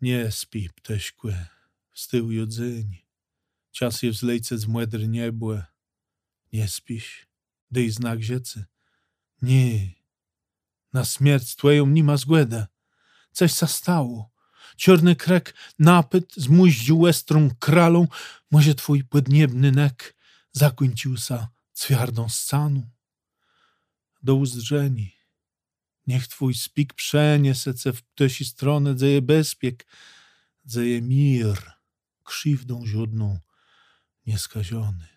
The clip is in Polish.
Nie spi, pteśkłe, z tyłu jodzeń. Čas je vzlejce z młedry niebłe. Nie spiś, dyj znak ziecy. Nie, na śmierć twoją nima zgłeda. Coś sa stało. Ciorny krek napyt zmuździł łestrą kralą. Może twój podniebny nek zakończył sa cwiardą scanu. Do uzdrzeni. Niech twój spik przeniesie se w ptesi stronę, dzeje bezpiek, dzeje mir, krzywdą żadną nieskaziony.